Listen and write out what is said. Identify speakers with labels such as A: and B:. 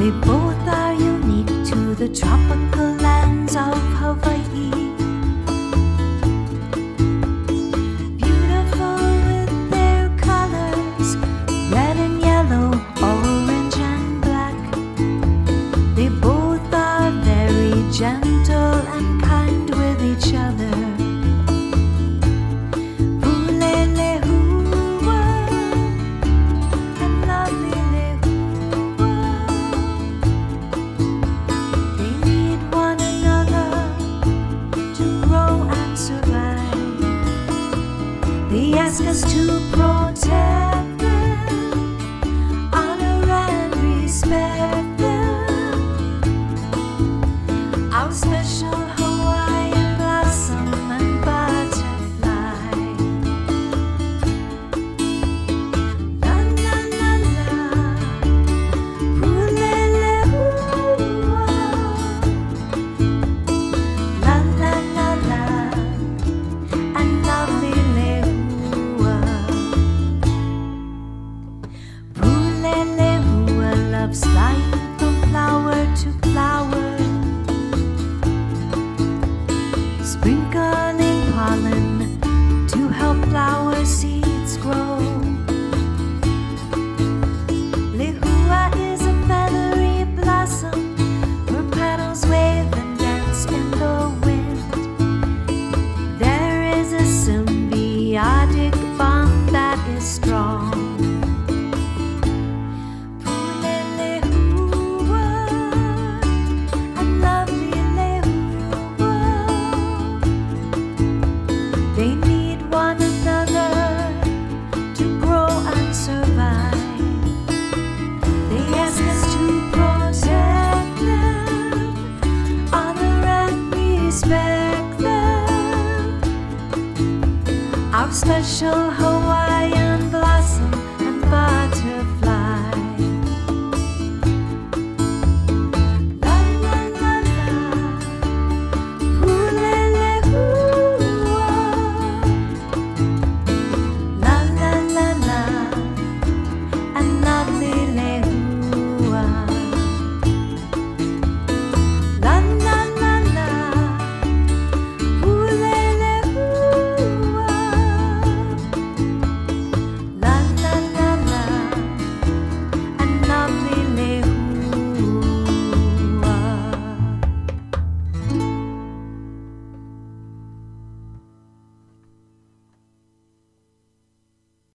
A: They both are unique to the tropical lands of Hawaii. Beautiful with their colors, red and yellow, orange and black. They both are very gentle and kind with each other. They ask us to protect them, honor and respect them. Our special Hawaiian blossom and butterfly. La la la la, pulele hua. La la la la, and lovely loves flying from flower to flower, sprinkling pollen to help flower seeds grow. Lehua is a feathery blossom, her petals wave and dance in the wind. There is a symbiotic bond that is strong. They need one another to grow and survive. They ask us to protect them, honor and respect them. Our special home